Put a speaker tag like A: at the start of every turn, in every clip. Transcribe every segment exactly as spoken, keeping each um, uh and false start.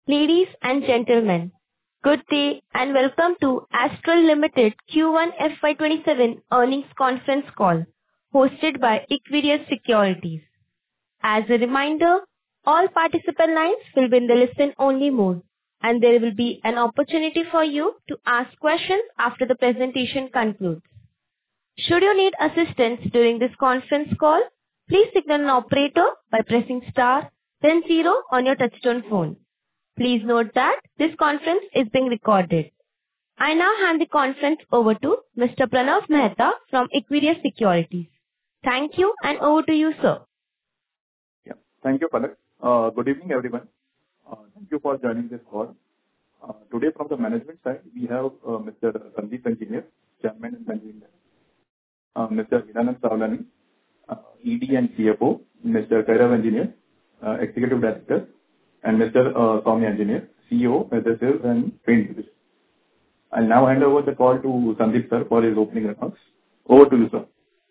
A: Ladies and gentlemen, good day and welcome to Astral Limited Q one F Y twenty-seven earnings conference call hosted by Equirus Securities. As a reminder, all participant lines will be in the listen-only mode, and there will be an opportunity for you to ask questions after the presentation concludes. Should you need assistance during this conference call, please signal an operator by pressing star, then zero on your touchtone phone. Please note that this conference is being recorded. I now hand the conference over to Mister Pranav Mehta from Equirus Securities. Thank you, and over to you, sir.
B: Yeah, thank you, Palak. Uh, good evening, everyone. Uh, thank you for joining this call. Uh, today, from the management side, we have uh, Mister Sandeep Engineer, Chairman and Managing Director, uh, Mister Hiranand Savlani, uh, E D and C F O, Mister Kairav Engineer, uh, Executive Director, and Mister Uh, Soumya Engineer, C E O, Adhesives and Paint Division. I'll now hand over the call to Sandeep sir for his opening remarks. Over to you, sir.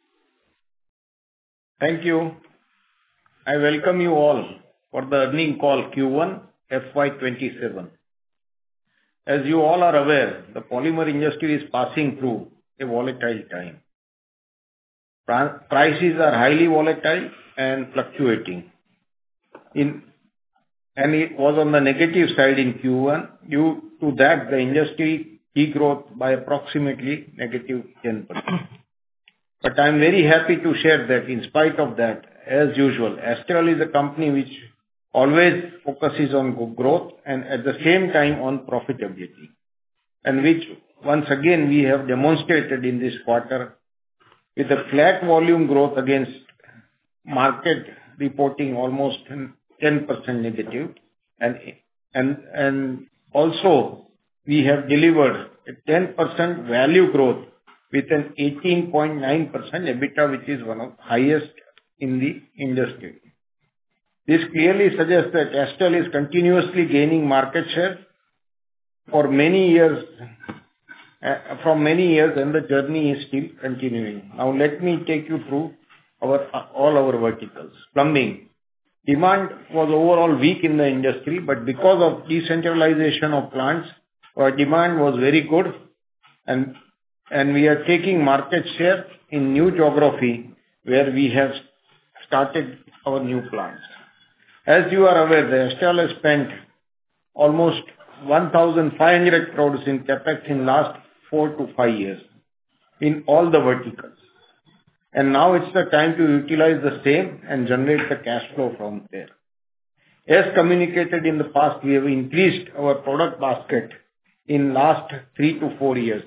C: Thank you. I welcome you all for the earnings call Q one F Y twenty-seven. As you all are aware, the polymer industry is passing through a volatile time. Prices are highly volatile and fluctuating. In and it was on the negative side in Q one. Due to that, the industry degrowth by approximately negative ten percent. But I'm very happy to share that in spite of that, as usual, Astral is a company which always focuses on growth and at the same time on profitability, and which once again we have demonstrated in this quarter with a flat volume growth against market reporting almost ten percent negative, and and and also we have delivered a ten percent value growth with an eighteen point nine percent EBITDA, which is one of the highest in the industry. This clearly suggests that Astral is continuously gaining market share for many years, uh, from many years, and the journey is still continuing. Now let me take you through our all our verticals. Plumbing. Demand was overall weak in the industry, but because of decentralization of plants, our demand was very good, and and we are taking market share in new geography where we have started our new plants. As you are aware, the Astral has spent almost one thousand five hundred crores in capex in last four to five years in all the verticals. And now it's the time to utilize the same and generate the cash flow from there. As communicated in the past, we have increased our product basket in last three to four years.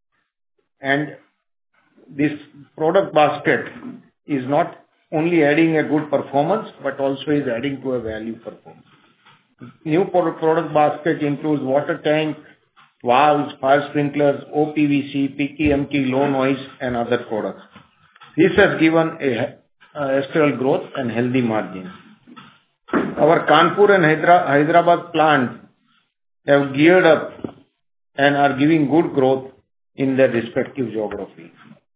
C: And this product basket is not only adding a good performance, but also is adding to a value performance. New product basket includes water tank, valves, fire sprinklers, O P V C, P T M T, low noise, and other products. This has given a, a Astral growth and healthy margins. Our Kanpur and Hyderabad plant have geared up and are giving good growth in their respective geography.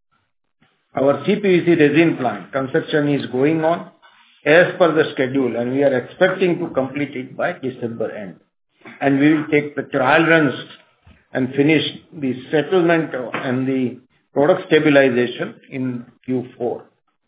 C: Our C P V C resin plant construction is going on as per the schedule, and we are expecting to complete it by December end. And we will take the trial runs and finish the settlement and the product stabilization in Q four.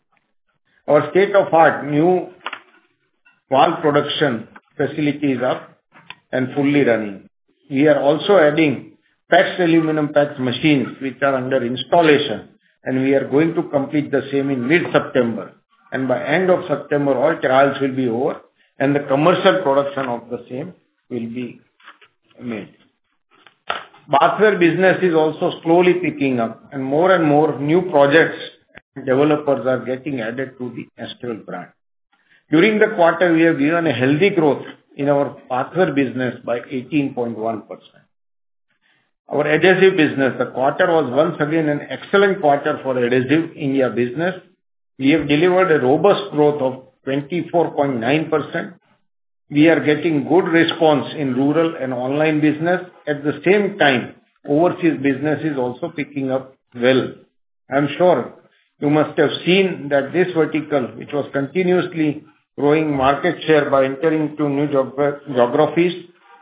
C: Our state-of-art new valve production facility is up and fully running. We are also adding PEX aluminum PEX machines which are under installation, and we are going to complete the same in mid-September. And by end of September, all trials will be over and the commercial production of the same will be made. Bathware business is also slowly picking up, and more and more new projects and developers are getting added to the Astral brand. During the quarter, we have given a healthy growth in our bathware business by eighteen point one percent. Our adhesive business, the quarter was once again an excellent quarter for adhesive India business. We have delivered a robust growth of twenty-four point nine percent. We are getting good response in rural and online business. At the same time, overseas business is also picking up well. I'm sure you must have seen that this vertical, which was continuously growing market share by entering into new geographies,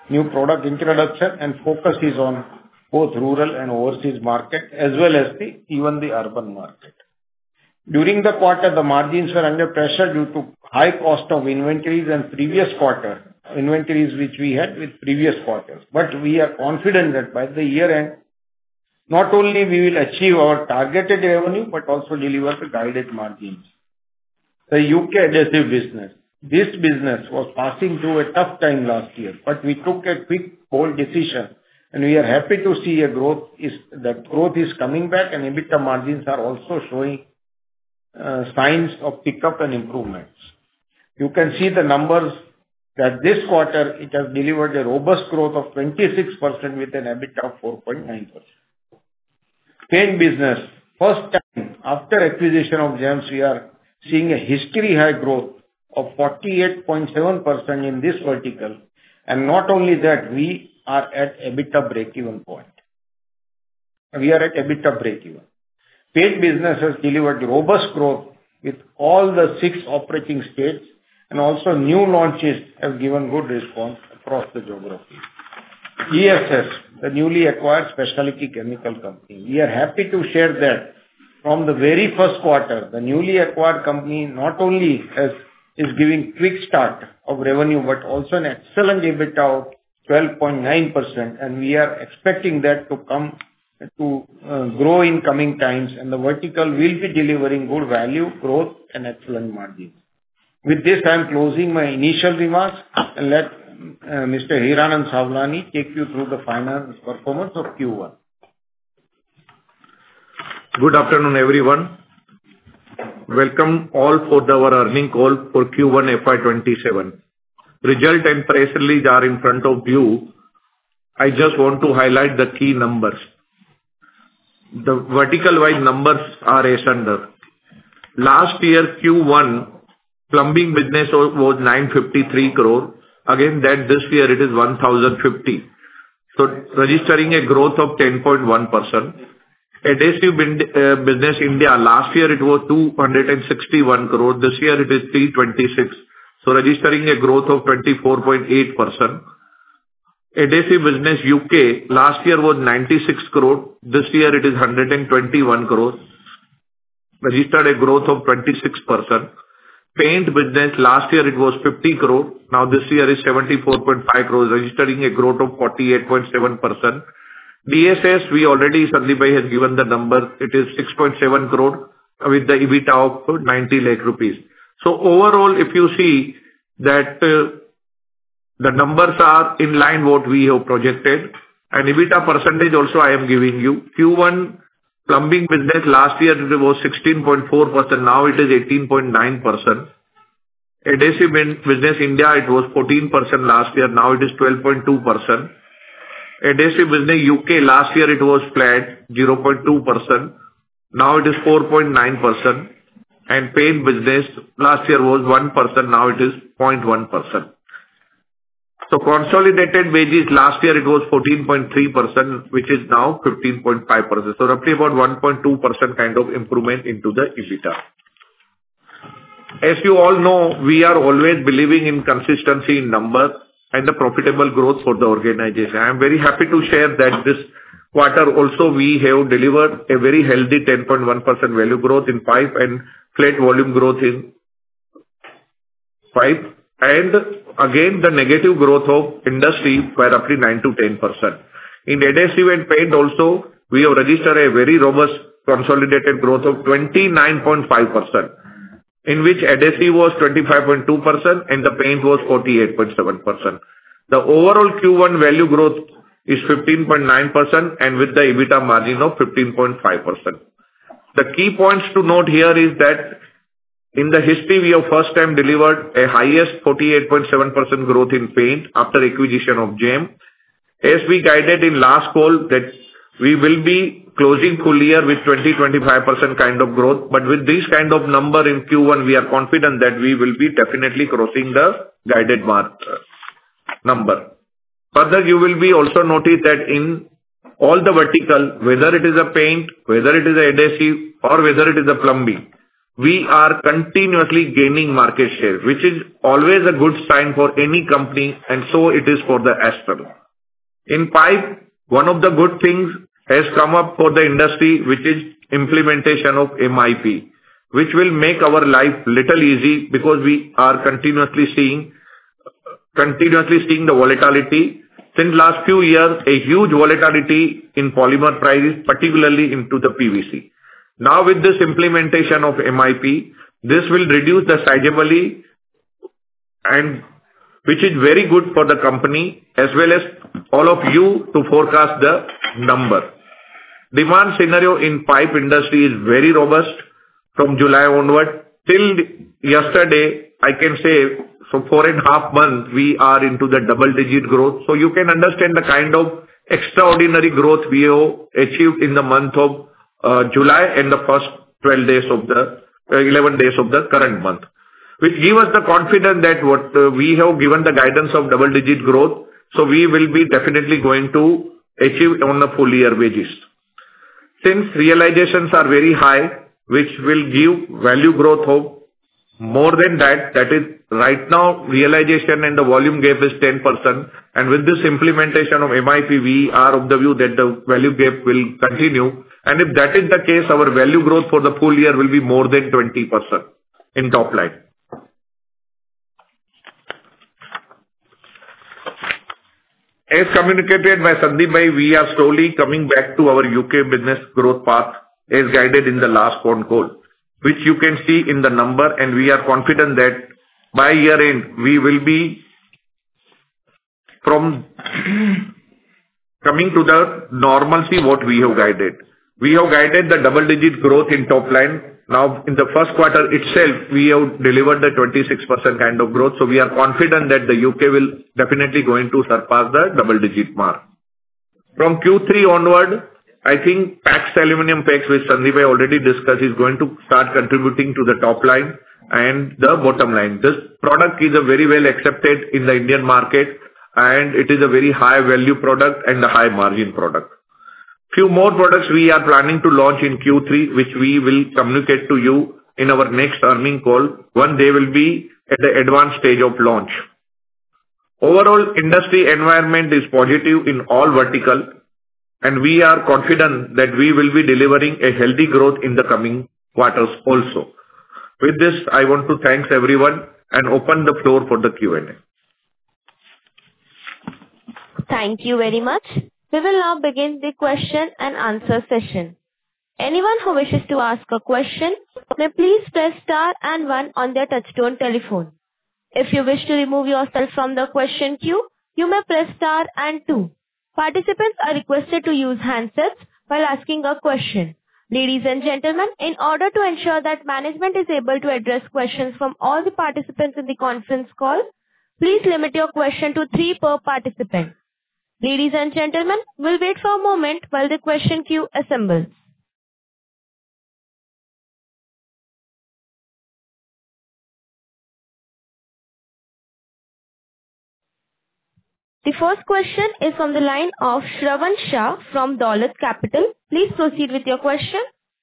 C: new product introduction, and focus is on both rural and overseas market, as well as the, even the urban market. During the quarter, the margins were under pressure due to high cost of inventories and previous quarter, inventories which we had with previous quarters. But we are confident that by the year end, not only we will achieve our targeted revenue, but also deliver the guided margins. The U K adhesive business. This business was passing through a tough time last year, but we took a quick, bold decision, and we are happy to see a growth is, that growth is coming back, and EBITDA margins are also showing uh, signs of pickup and improvements. You can see the numbers that this quarter it has delivered a robust growth of twenty-six percent with an EBITDA of four point nine percent. Paint business. First time after acquisition of Gems, we are seeing a history high growth of forty-eight point seven percent in this vertical. And not only that, we are at EBITDA break-even point. We are at EBITDA break-even. Paint business has delivered robust growth with all the six operating states, and also new launches have given good response across the geography. E S S, the newly acquired specialty chemical company. We are happy to share that from the very first quarter, the newly acquired company not only has, is giving quick start of revenue, but also an excellent EBITDA of twelve point nine percent, and we are expecting that to come to uh, grow in coming times, and the vertical will be delivering good value, growth, and excellent margins. With this, I am closing my initial remarks and let uh, Mister Hiranand Savlani take you through the finance performance of Q one.
D: Good afternoon, everyone. Welcome all for our earnings call for Q one F Y twenty-seven. Result and press release are in front of you. I just want to highlight the key numbers. The vertical-wise numbers are as under. Last year, Q one, plumbing business was nine hundred fifty-three crore. Again, that this year it is one thousand fifty. So, registering a growth of ten point one percent. Adhesive business India, last year it was two hundred sixty-one crore. This year it is three hundred twenty-six. So, registering a growth of twenty-four point eight percent. Adhesive business U K, last year was ninety-six crore. This year it is one hundred twenty-one crore. Registered a growth of twenty-six percent. Paint business, last year it was fifty crore. Now this year is seventy-four point five crore, registering a growth of forty-eight point seven percent. D S S, we already, Sandeep Bhai has given the number. It is six point seven crore with the EBITDA of ninety lakh rupees. So overall, if you see that uh, the numbers are in line what we have projected, and EBITDA percentage also I am giving you. Q one plumbing business last year it was sixteen point four percent, now it is eighteen point nine percent. Adhesive business India, it was fourteen percent last year, now it is twelve point two percent. Adhesive business U K, last year it was flat, zero point two percent, now it is four point nine percent. And paint business last year was one percent, now it is zero point one percent. So consolidated wages, last year it was fourteen point three percent, which is now fifteen point five percent. So roughly about one point two percent kind of improvement into the EBITDA. As you all know, we are always believing in consistency in numbers and the profitable growth for the organization. I am very happy to share that this quarter also we have delivered a very healthy ten point one percent value growth in pipe and flat volume growth in pipe. And again, the negative growth of industry by roughly nine to ten percent. In adhesive and paint also, we have registered a very robust consolidated growth of twenty-nine point five percent, in which adhesive was twenty-five point two percent and the paint was forty-eight point seven percent. The overall Q one value growth is fifteen point nine percent and with the EBITDA margin of fifteen point five percent. The key points to note here is that in the history, we have first time delivered a highest forty-eight point seven percent growth in paint after acquisition of Gem. As we guided in last call that we will be closing full year with twenty to twenty-five percent kind of growth, but with this kind of number in Q one, we are confident that we will be definitely crossing the guided mark number. Further, you will be also notice that in all the vertical, whether it is a paint, whether it is a adhesive or whether it is a plumbing, we are continuously gaining market share, which is always a good sign for any company, and so it is for the Astral. In pipe, one of the good things has come up for the industry, which is implementation of M I P, which will make our life little easy because we are continuously seeing continuously seeing the volatility. Since last few years, a huge volatility in polymer prices, particularly into the P V C. Now, with this implementation of M I P, this will reduce the sizably, and which is very good for the company as well as all of you to forecast the number. Demand scenario in pipe industry is very robust from July onward. Till yesterday, I can say, so four and a half months, we are into the double-digit growth. So you can understand the kind of extraordinary growth we have achieved in the month of uh, July and the first twelve days of the, uh, eleven days of the current month, which give us the confidence that what uh, we have given the guidance of double-digit growth, so we will be definitely going to achieve on a full year basis. Since realizations are very high, which will give value growth of more than that, that is right now realization and the volume gap is ten percent, and with this implementation of M I P, we are of the view that the value gap will continue, and if that is the case, our value growth for the full year will be more than twenty percent in top line. As communicated by Sandeep bhai, we are slowly coming back to our U K business growth path as guided in the last phone call, which you can see in the number, and we are confident that by year end, we will be from coming to the normalcy what we have guided. We have guided the double-digit growth in top line. Now, in the first quarter itself, we have delivered the twenty-six percent kind of growth, so we are confident that the U K will definitely going to surpass the double-digit mark. From Q three onward, I think PAX aluminum packs, which Sandeep bhai already discussed, is going to start contributing to the top line and the bottom line. This product is a very well accepted in the Indian market, and it is a very high value product and a high margin product. Few more products we are planning to launch in Q three, which we will communicate to you in our next earnings call, when they will be at the advanced stage of launch. Overall, industry environment is positive in all verticals, and we are confident that we will be delivering a healthy growth in the coming quarters also. With this, I want to thank everyone and open the floor for the Q and A.
A: Thank you very much. We will now begin the question and answer session. Anyone who wishes to ask a question may please press star and one on their touchtone telephone. If you wish to remove yourself from the question queue, you may press star and two. Participants are requested to use handsets while asking a question. Ladies and gentlemen, in order to ensure that management is able to address questions from all the participants in the conference call, please limit your question to three per participant. Ladies and gentlemen, we'll wait for a moment while the question queue assembles. The first question is from the line of Shravan Shah from Dolat Capital. Please proceed with your question.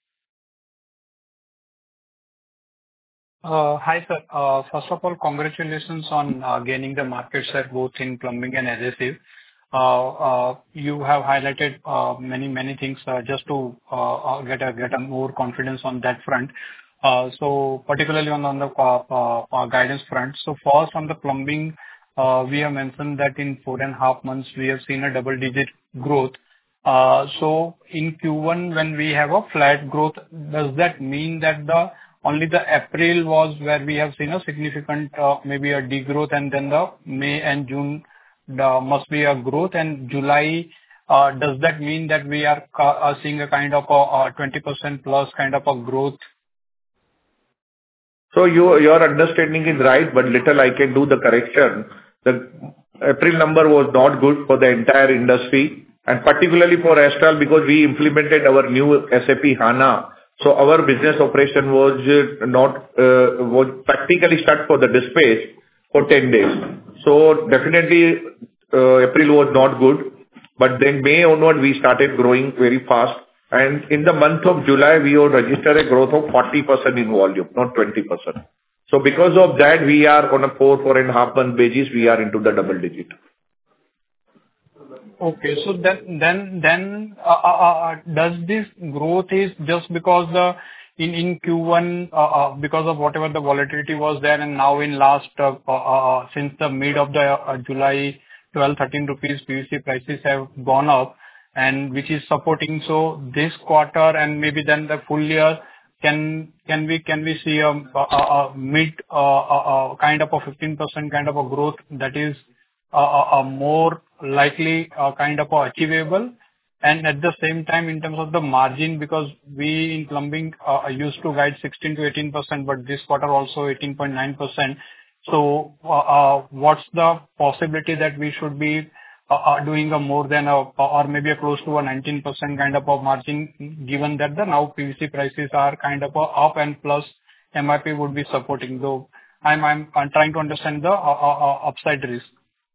E: Uh, hi sir. Uh, first of all, congratulations on uh, gaining the market share both in plumbing and adhesive. Uh, uh, you have highlighted uh, many many things uh, just to uh, uh, get a get a more confidence on that front. Uh, so particularly on on the uh, uh, uh, guidance front. So first on the plumbing. Uh, we have mentioned that in four and a half months, we have seen a double-digit growth. Uh, So in Q one, when we have a flat growth, does that mean that the only the April was where we have seen a significant, uh, maybe a degrowth, and then the May and June the must be a growth, and July, uh, does that mean that we are ca- uh, seeing a kind of a uh, twenty percent plus kind of a growth?
D: So you, your understanding is right, but little I can do the correction. The April number was not good for the entire industry, and particularly for Astral, because we implemented our new S A P HANA. So our business operation was uh, not uh, was practically stuck for the dispatch for ten days. So definitely uh, April was not good, but then May onward we started growing very fast, And in the month of July, we have registered a growth of forty percent in volume, not twenty percent. So because of that, we are on a four, four and a half month basis, we are into the double digit.
E: Okay. So then, then, then, uh, uh, uh, does this growth is just because the in in Q one, uh, uh, because of whatever the volatility was there, and now in last, uh, uh, uh, since the mid of the uh, July, twelve, thirteen rupees P V C prices have gone up, and which is supporting. So this quarter and maybe then the full year, can can we can we see a a- a- a mid uh, uh, uh, kind of a fifteen percent kind of a growth that is uh, uh, uh, more likely uh, kind of uh, achievable? And at the same time, in terms of the margin, because we in plumbing uh, used to guide sixteen to eighteen percent, but this quarter also eighteen point nine percent. So, uh, uh, what's the possibility that we should be uh, uh, doing a more than a, or maybe a close to a nineteen percent kind of a margin, given that the now P V C prices are kind of a up and plus M R P would be supporting, though I'm I'm I'm trying to understand the uh, uh, uh, upside risk.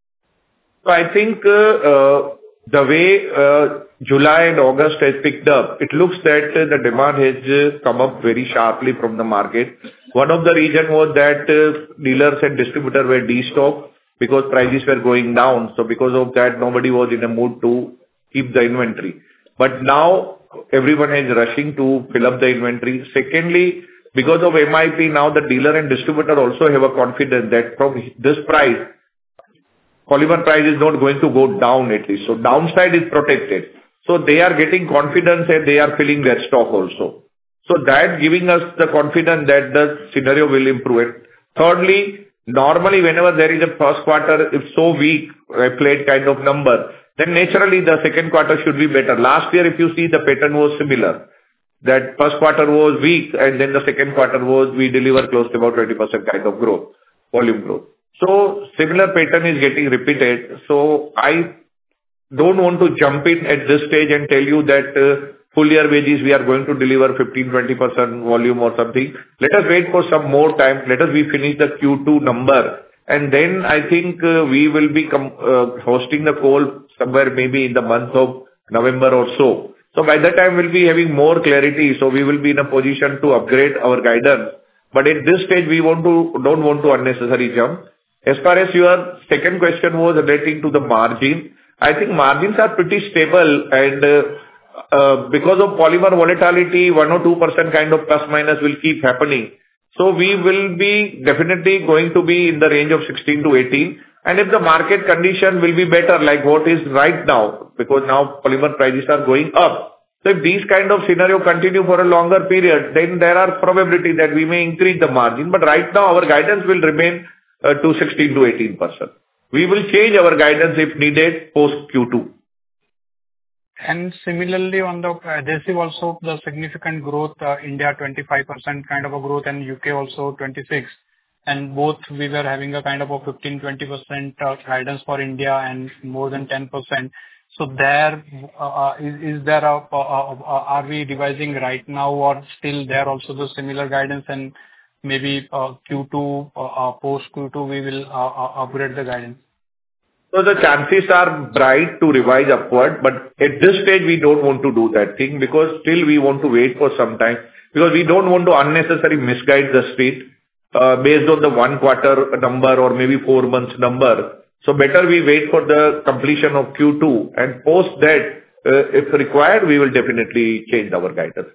D: So I think uh, uh, the way uh, July and August has picked up, it looks that uh, the demand has uh, come up very sharply from the market. One of the reason was that uh, dealers and distributors were destocked because prices were going down. So because of that, nobody was in a mood to keep the inventory. But now everyone is rushing to fill up the inventory. Secondly, because of M I P, now the dealer and distributor also have a confidence that from this price, polymer price is not going to go down at least. So downside is protected. So they are getting confidence and they are filling their stock also. So that giving us the confidence that the scenario will improve. Thirdly, normally whenever there is a first quarter, if so weak, a flat kind of number, then naturally the second quarter should be better. Last year, if you see, the pattern was similar. That first quarter was weak and then the second quarter was, we deliver close to about twenty percent kind of growth, volume growth. So similar pattern is getting repeated. So I don't want to jump in at this stage and tell you that uh, full year basis we are going to deliver fifteen to twenty percent volume or something. Let us wait for some more time. Let us we finish the Q two number. And then I think uh, we will be com- uh, hosting the call somewhere maybe in the month of November or so. So by that time we'll be having more clarity. So we will be in a position to upgrade our guidance. But at this stage we want to don't want to unnecessarily jump. As far as your second question was relating to the margin, I think margins are pretty stable and uh, uh, because of polymer volatility, one or two percent kind of plus minus will keep happening. So we will be definitely going to be in the range of sixteen to eighteen. And if the market condition will be better, like what is right now, because now polymer prices are going up. So if these kind of scenario continue for a longer period, then there are probability that we may increase the margin. But right now our guidance will remain uh, to sixteen to eighteen percent. We will change our guidance if needed post Q two.
E: And similarly, on the adhesive also, the significant growth, uh, India twenty-five percent kind of a growth and U K also twenty-six. And both we were having a kind of a fifteen to twenty percent uh, guidance for India and more than ten percent. So there, uh, is, is there a, uh, uh, are we revising right now or still there also the similar guidance, and maybe uh, Q two, uh, uh, post Q two we will uh, uh, upgrade the guidance?
D: So the chances are bright to revise upward, but at this stage we don't want to do that thing because still we want to wait for some time because we don't want to unnecessarily misguide the street uh, based on the one quarter number or maybe four months number. So better we wait for the completion of Q two and post that, uh, if required, we will definitely change our guidance.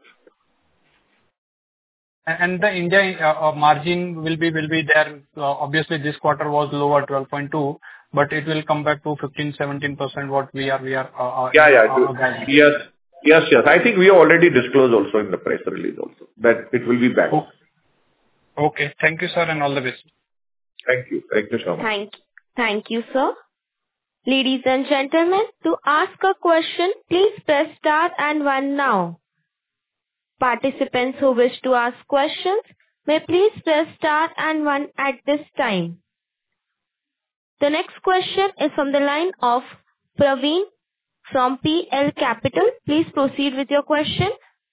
E: And the India uh, uh, margin will be will be there. Uh, obviously, this quarter was lower, twelve point two, but it will come back to fifteen to seventeen percent what we are we are. Uh, uh,
D: Yeah, yeah.
E: uh, guiding.
D: Yes, yes, yes. I think we already disclosed also in the press release also that it will be back.
E: Okay. Okay. Thank you, sir, and all the best.
D: Thank you. Thank you so much.
A: Thank, thank you, sir. Ladies and gentlemen, to ask a question, please press star and one now. Participants who wish to ask questions may please press star and one at this time. The next question is from the line of Praveen from P L Capital. Please proceed with your question.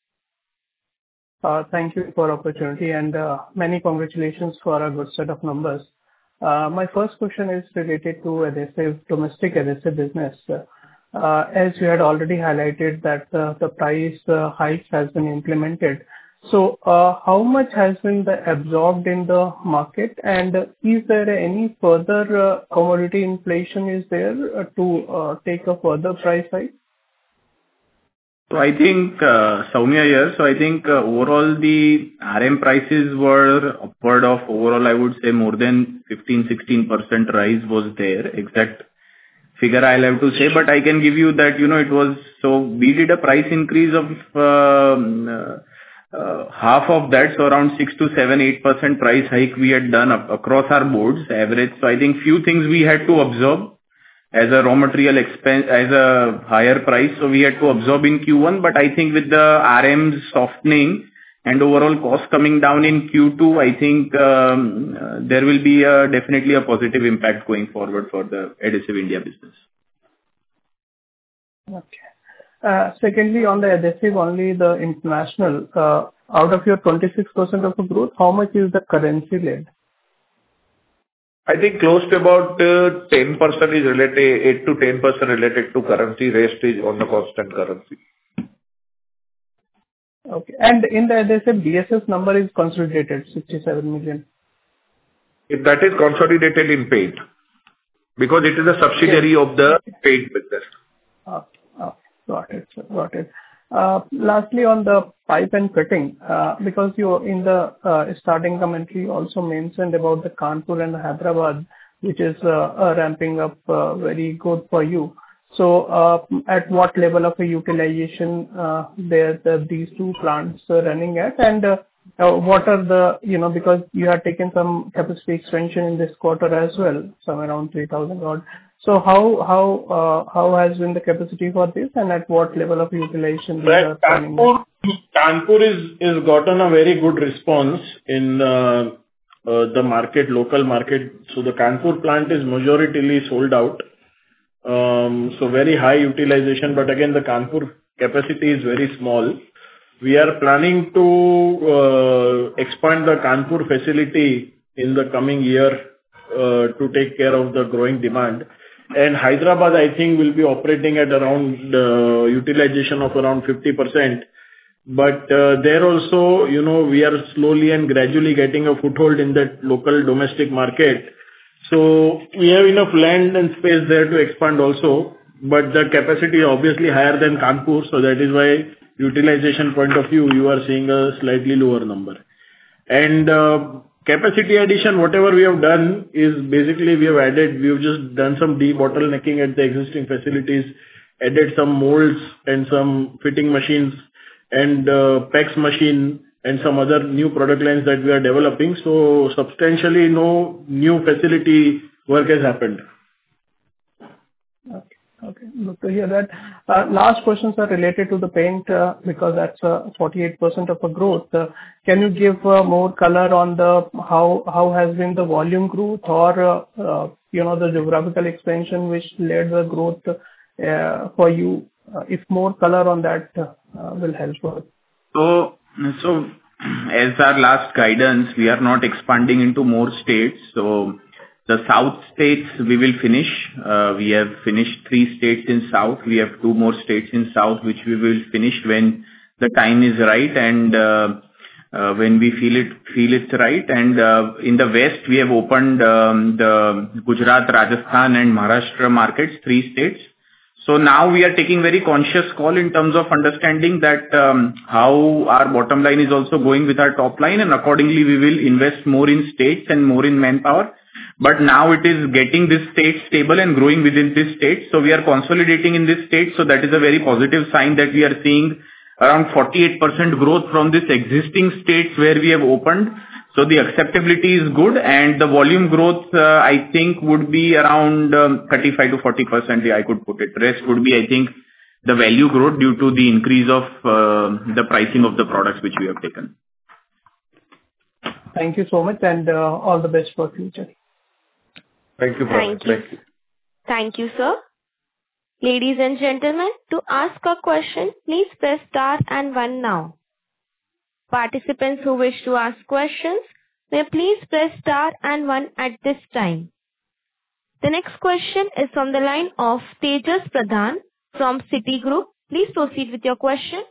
F: Uh, Thank you for opportunity and uh, many congratulations for a good set of numbers. Uh, My first question is related to adhesive, domestic adhesive business. uh, as you had already highlighted that uh, the price uh, hike has been implemented. So, uh, how much has been the absorbed in the market, and is there any further uh, commodity inflation is there uh, to uh, take a further price hike?
G: So I think, uh, Soumya here, so I think uh, overall the R M prices were upward of overall, I would say more than fifteen to sixteen percent rise was there. Exact figure I'll have to say, but I can give you that, you know, it was, so we did a price increase of um, uh, uh, half of that, so around six to seven, eight percent price hike we had done up, across our boards average. So I think few things we had to absorb as a raw material expense, as a higher price, so we had to absorb in Q one, but I think with the R Ms softening and overall cost coming down in Q two, I think um, uh, there will be a, definitely a positive impact going forward for the Adhesive India business.
F: Okay. Uh, Secondly, on the adhesive, only the international, uh, out of your twenty-six percent of the growth, how much is the currency led?
D: I think close to about uh, ten percent is related, eight to ten percent related to currency, rest is on the constant currency.
F: Okay. And in the adhesive, D S S number is consolidated, sixty-seven million.
D: If that is consolidated in paint, because it is a subsidiary of the paint business.
F: Okay. Okay. Got it, sir. Got it. Uh, Lastly, on the pipe and fitting, uh, because you in the uh, starting commentary also mentioned about the Kanpur and Hyderabad, which is uh, uh, ramping up uh, very good for you. So, uh, at what level of a utilization uh, there the, these two plants are running at, and uh, uh, what are the, you know, because you have taken some capacity expansion in this quarter as well, somewhere around three thousand odd. So how how uh, how has been the capacity for this, and at what level of utilization we are planning?
C: Kanpur, Kanpur is is gotten a very good response in uh, uh, the market, local market. So the Kanpur plant is majoritarily sold out. Um, so very high utilization, but again the Kanpur capacity is very small. We are planning to uh, expand the Kanpur facility in the coming year uh, to take care of the growing demand. And Hyderabad, I think, will be operating at around uh, utilization of around fifty percent. But uh, there also, you know, we are slowly and gradually getting a foothold in that local domestic market. So we have enough land and space there to expand also, but the capacity is obviously higher than Kanpur, so that is why utilization point of view, you are seeing a slightly lower number. And uh, capacity addition, whatever we have done is basically we have added, we have just done some debottlenecking at the existing facilities, added some molds and some fitting machines and uh, PEX machine and some other new product lines that we are developing. So substantially no new facility work has happened.
F: Okay. Okay, good to hear that. Uh, Last questions are related to the paint, uh, because that's uh, forty-eight percent of the growth. Uh, Can you give uh, more color on the how how has been the volume growth or, uh, uh, you know, the geographical expansion which led the growth uh, for you? Uh, If more color on that uh, will help us.
G: So, so as our last guidance, we are not expanding into more states. So the south states we will finish. Uh, we have finished three states in south. We have two more states in south, which we will finish when the time is right and uh, uh, when we feel it feel it's right. And uh, in the west, we have opened um, the Gujarat, Rajasthan, and Maharashtra markets, three states. So now we are taking very conscious call in terms of understanding that um, how our bottom line is also going with our top line, and accordingly we will invest more in states and more in manpower. But now it is getting this state stable and growing within this state. So we are consolidating in this state. So that is a very positive sign that we are seeing around forty-eight percent growth from this existing states where we have opened. So the acceptability is good, and the volume growth, uh, I think, would be around um, thirty-five to forty percent, I could put it. Rest would be, I think, the value growth due to the increase of uh, the pricing of the products which we have taken.
F: Thank you so much, and uh, all the best for future.
D: Thank you, brother.
A: Thank you.
D: Thank you.
A: Thank you, sir. Ladies and gentlemen, to ask a question, please press star and one now. Participants who wish to ask questions may please press star and one at this time. The next question is from the line of Tejas Pradhan from Citigroup. Please proceed with your question.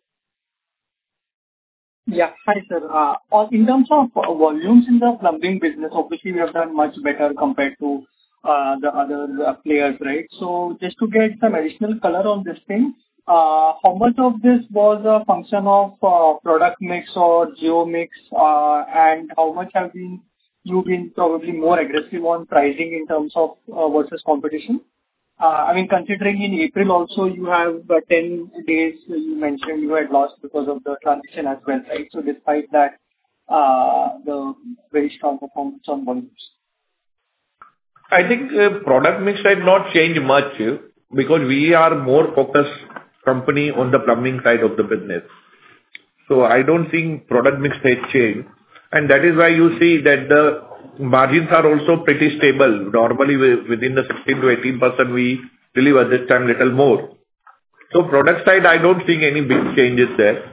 H: Yeah. Hi, sir. Uh, on- In terms of uh, volumes in the plumbing business, obviously we have done much better compared to uh, the other uh, players, right? So just to get some additional color on this thing, uh, how much of this was a function of uh, product mix or geo mix, uh, and how much have been you been probably more aggressive on pricing in terms of uh, versus competition? Uh, I mean, considering in April also you have uh, ten days you mentioned you had lost because of the transition as well, right? So despite that, uh, the very strong performance on volumes.
D: I think uh, product mix had not changed much uh, because we are more focused company on the plumbing side of the business. So I don't think product mix has changed, and that is why you see that the margins are also pretty stable. Normally, wi- within the sixteen to eighteen percent, we deliver this time little more. So product side, I don't think any big changes there.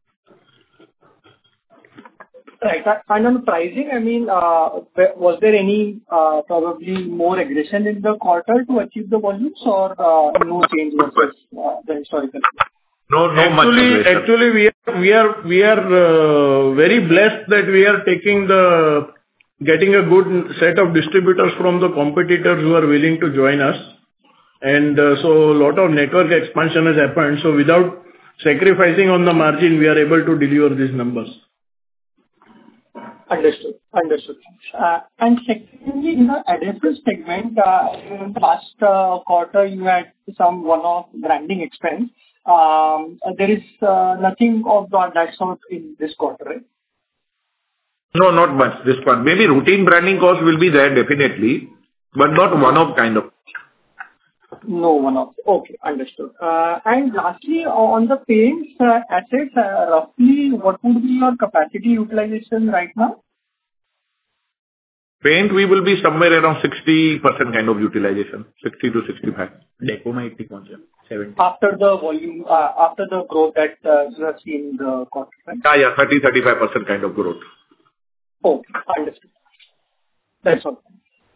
H: Right. Uh, And on pricing, I mean, uh, wa- was there any uh, probably more aggression in the quarter to achieve the volumes or uh, no change versus uh, the historical?
D: No, no much
C: Actually,
D: aggression.
C: actually, we are we are we are uh, very blessed that we are taking the getting a good set of distributors from the competitors who are willing to join us, and uh, so a lot of network expansion has happened. So without sacrificing on the margin, we are able to deliver these numbers.
H: Understood. Understood. Uh, And secondly, in the adhesive segment, uh, in the last uh, quarter, you had some one-off branding expense. Um, uh, There is uh, nothing of that that sort in this quarter, right?
D: No, not much this part. Maybe routine branding cost will be there definitely, but not one-off kind of.
H: No one-off. Okay, understood. Uh, And lastly, on the paints uh, assets, uh, roughly what would be your capacity utilization right now?
D: Paint, we will be somewhere around sixty percent kind of utilization, sixty to sixty-five.
G: Deco might be constant, seventy.
H: After the volume, uh, after the growth that uh, you have seen in the quarter, right?
D: Yeah, yeah, thirty to thirty-five percent kind of growth.
H: Okay, understood. That's all.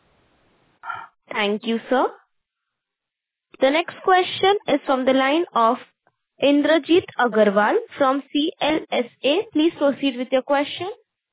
A: Thank you, sir. The next question is from the line of Indrajit Agarwal from C L S A. Please proceed with your question.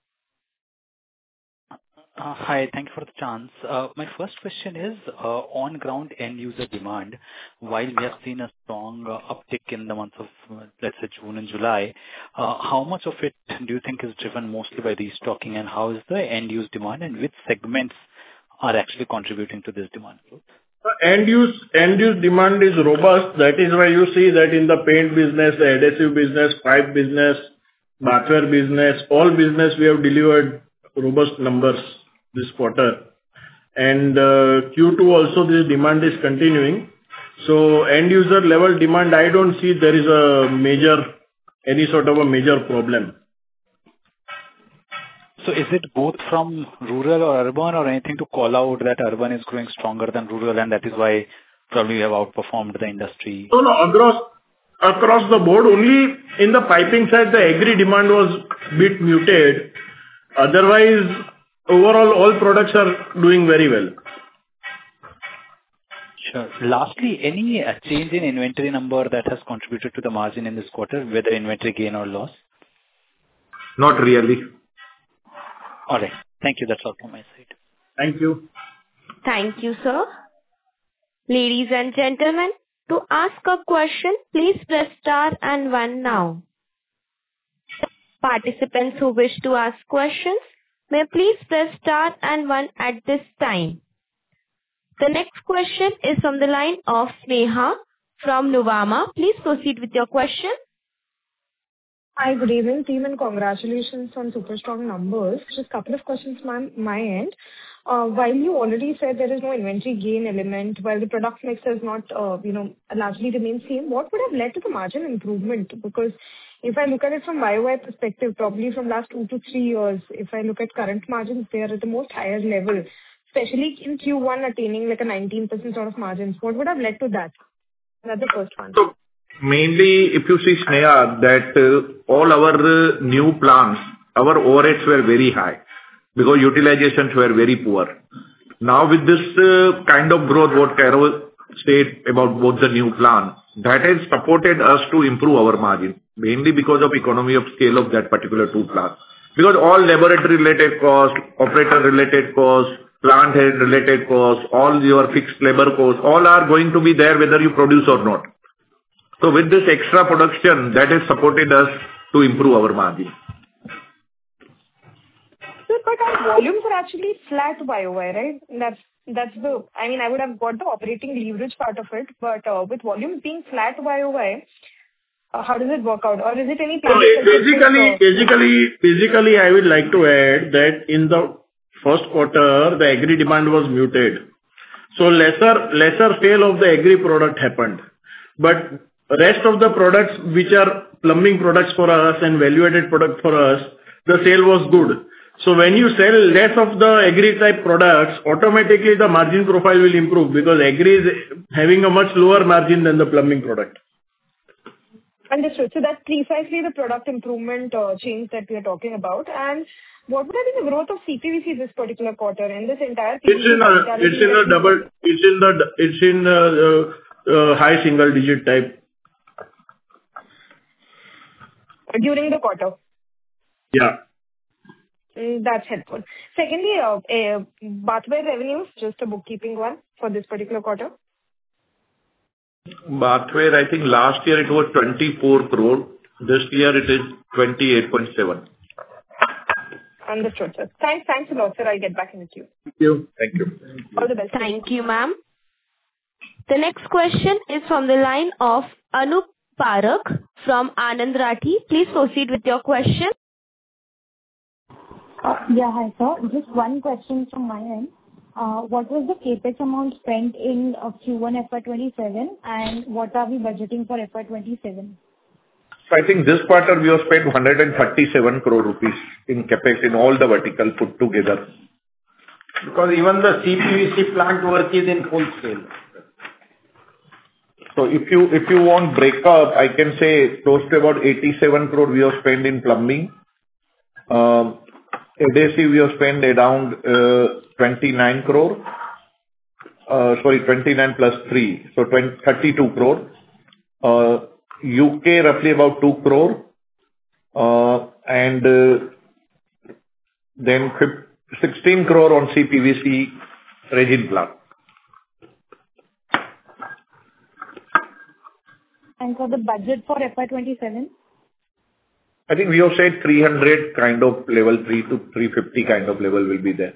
I: Uh, Hi. Thank you for the chance. Uh, My first question is uh, on ground end user demand. While we have seen a strong uh, uptick in the months of, uh, let's say, June and July, uh, how much of it do you think is driven mostly by restocking, and how is the end use demand, and which segments are actually contributing to this demand growth?
C: End use end use demand is robust. That is why you see that in the paint business, the adhesive business, pipe business, bathware business, all business we have delivered robust numbers this quarter. And uh, Q two also this demand is continuing. So end user level demand, I don't see there is a major, any sort of a major problem.
I: So is it both from rural or urban, or anything to call out that urban is growing stronger than rural, and that is why probably you have outperformed the industry?
C: No, no, across across the board, only in the piping side, the agri demand was bit muted. Otherwise, overall, all products are doing very well.
I: Sure. Lastly, any uh, change in inventory number that has contributed to the margin in this quarter, whether inventory gain or loss?
D: Not really.
I: All right. Thank you. That's all from my side.
C: Thank you.
A: Thank you, sir. Ladies and gentlemen, to ask a question, please press star and one now. Participants who wish to ask questions may please press star and one at this time. The next question is from the line of Sneha from Nuvama. Please proceed with your question.
J: Hi, good evening, team, and congratulations on super strong numbers. Just a couple of questions from my end. Uh, While you already said there is no inventory gain element, while the product mix has not, uh, you know, largely remained same, what would have led to the margin improvement? Because if I look at it from Y O Y perspective, probably from last two to three years, if I look at current margins, they are at the most higher level, especially in Q one attaining like a nineteen percent sort of margins. What would have led to that? That's the first one.
D: So mainly, if you see, Sneha, that uh, all our uh, new plants, our overheads were very high because utilizations were very poor. Now, with this uh, kind of growth, what Kairav said about both the new plant, that has supported us to improve our margin, mainly because of economy of scale of that particular two plants. Because all laboratory related costs, operator related costs, plant head related costs, all your fixed labor costs, all are going to be there whether you produce or not. So with this extra production, that has supported us to improve our margin.
J: Sir, but our volumes are actually flat Y O Y, right? That's that's the. I mean, I would have got the operating leverage part of it, but uh, with volumes being flat Y O Y, uh, how does it work out? Or is it any
C: So
J: plant specific?
C: basically,
J: uh,
C: basically, basically, I would like to add that in the first quarter, the agri demand was muted. So lesser, lesser sale of the agri product happened. But rest of the products, which are plumbing products for us and value-added product for us, the sale was good. So when you sell less of the agri type products, automatically the margin profile will improve, because agri is having a much lower margin than the plumbing product.
J: Understood. So that's precisely the product improvement uh, change that we are talking about. And what would have been the growth of C P V C this particular quarter and this entire P V C
C: It's in a,
J: vitality
C: it's in
J: that
C: a
J: we
C: double,
J: said
C: it's in the, it's in a, uh, uh, high single digit type.
J: during the quarter?
C: Yeah.
J: Mm, That's helpful. Secondly, uh, uh, bathware revenues, just a bookkeeping one for this particular quarter.
D: Bathware, I think last year it was twenty-four crore. This year it is twenty-eight point seven.
J: Understood, sir. Thanks. Thanks a lot, sir. I'll get back in the queue.
C: Thank you.
D: Thank you.
J: All the best.
A: Thank you, ma'am. The next question is from the line of Anup Parak from Anand Rathi. Please proceed with your question.
K: Uh, Yeah, hi, sir. Just one question from my end. Uh, What was the CapEx amount spent in uh, Q one F Y twenty-seven, and what are we budgeting for F Y twenty-seven?
D: So I think this quarter we have spent one hundred thirty-seven crore rupees in CapEx in all the vertical put together.
C: Because even the C P V C plant work is in full scale.
D: So if you, if you want breakup, I can say close to about eighty-seven crore we have spent in plumbing. Um, Adhesive we have spent around uh, twenty-nine crore. Uh, Sorry, twenty-nine plus three, so thirty-two crore. Uh, U K roughly about two crore. Uh, And uh, then sixteen crore on C P V C resin plant.
K: And for the budget for F Y twenty-seven?
D: I think we have said three hundred kind of level, three to three fifty kind of level will be there.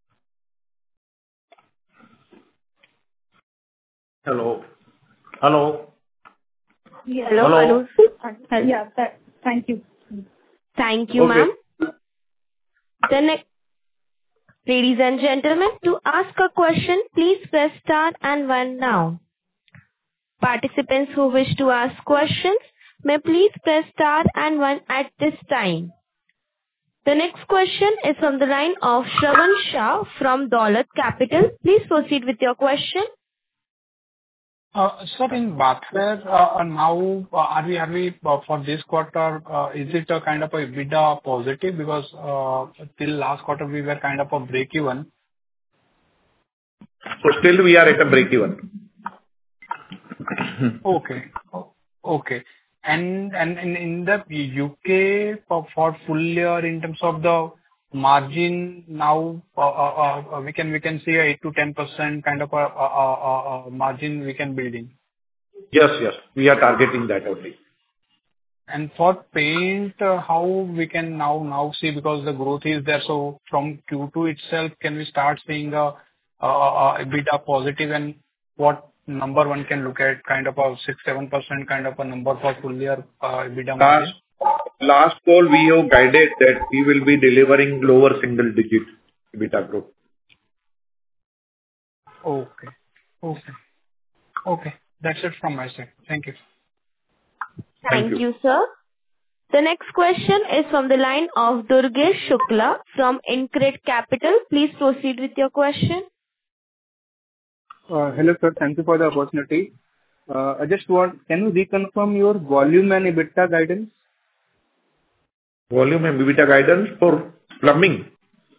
C: Hello. Hello.
K: Yeah.
A: Hello,
C: Hello.
A: Anu. Hello.
K: Yeah, that, thank you.
A: Thank you,
C: Okay.
A: ma'am. The next, ladies and gentlemen, to ask a question, please press star and one now. Participants who wish to ask questions may please press star and one at this time. The next question is from the line of Shravan Shah from Dolat Capital. Please proceed with your question.
E: Uh, Sir, in bathware, uh, now, uh, are we, are we, uh, for this quarter, uh, is it a kind of a EBITDA positive? Because, uh, till last quarter, we were kind of a break-even.
D: So still we are at a break-even.
E: Okay. O- Okay. And, and in, in the U K, for, for full year, in terms of the margin now, uh, uh, uh, we can, we can see a eight to ten percent kind of a, uh, uh, uh, margin we can build in.
D: Yes, yes, we are targeting that only.
E: And for paint, uh, how we can now now see, because the growth is there, so from Q two itself, can we start seeing a a- a EBITDA positive, and what number one can look at, kind of a six to seven percent kind of a number for full year uh, EBITDA margin?
D: Last, last call we have guided that we will be delivering lower single digit EBITDA growth.
E: Okay. Okay. Okay. That's it from my side. Thank you.
A: Thank,
D: Thank you.
A: you, sir. The next question is from the line of Durgesh Shukla from InCred Capital. Please proceed with your question.
L: Uh, Hello, sir. Thank you for the opportunity. Uh, I just want, can you reconfirm your volume and EBITDA guidance?
D: Volume and EBITDA guidance for plumbing.